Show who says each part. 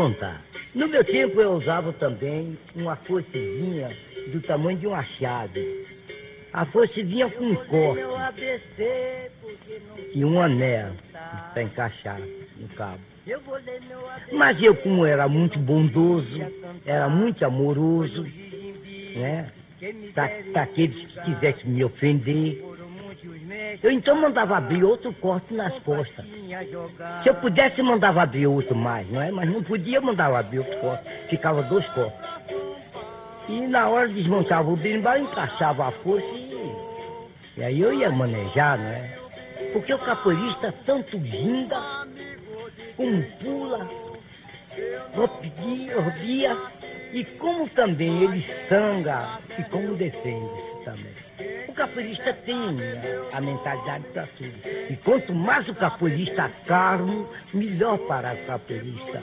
Speaker 1: contar. No meu tempo eu usava também uma foicezinha do tamanho de uma chave. A foice vinha com um corte e um anel para encaixar no cabo. Mas eu, como era muito bondoso, era muito amoroso, né? Para aqueles que quisessem me ofender, eu então mandava abrir outro corte nas costas. Se eu pudesse, mandava abrir outro mais, não é? Mas não podia, mandava abrir outro corte. Ficava 2 cortes. E na hora desmontava o berimbau, encaixava a foice e aí eu ia manejar, não é? Porque o capoeirista tanto ginga, como pula, robia, e como também ele sanga e como defende-se também. O capoeirista tem a mentalidade para tudo. E quanto mais o capoeirista caro, melhor para o capoeirista.